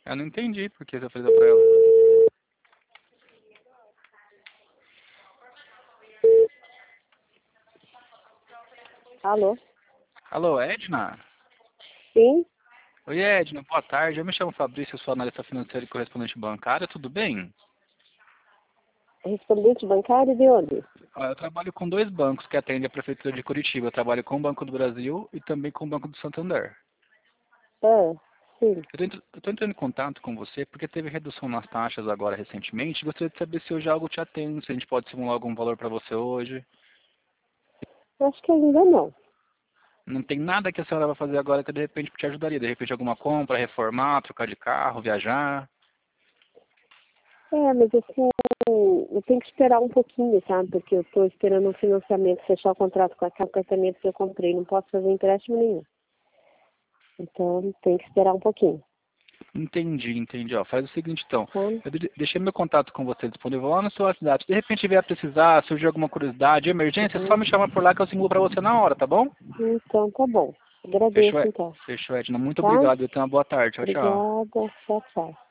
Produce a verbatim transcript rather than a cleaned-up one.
Eu não entendi por que você fez pra ela. Alô? Alô, Edna? Sim? Oi, Edna, boa tarde. Eu me chamo Fabrício, eu sou analista financeiro e correspondente bancário, tudo bem? Respondente bancário de onde? Ó, eu trabalho com dois bancos que atendem a Prefeitura de Curitiba. Eu trabalho com o Banco do Brasil e também com o Banco do Santander. Ah, sim. Eu estou entrando em contato com você porque teve redução nas taxas agora recentemente. Gostaria de saber se hoje algo te atende, se a gente pode simular algum valor para você hoje. Acho que ainda não. Não tem nada que a senhora vai fazer agora que de repente te ajudaria. De repente alguma compra, reformar, trocar de carro, viajar. É, mas assim, eu tenho que esperar um pouquinho, sabe? Porque eu estou esperando um financiamento, fechar o contrato com aquele apartamento que eu comprei. Não posso fazer empréstimo nenhum. Então, tem que esperar um pouquinho. Entendi, entendi. Ó, faz o seguinte então. Tá? Eu de- deixei meu contato com você disponível lá na sua WhatsApp. Se de repente vier a precisar, surgir alguma curiosidade, emergência, é só Uhum. me chamar por lá que eu simulo para você na hora, tá bom? Então, tá bom. Fechou, Agradeço, Ed- então. Fechou, Edna. Muito Tá? obrigado. Eu tenho uma boa tarde. Tchau, tchau. Obrigada. Tchau, tchau.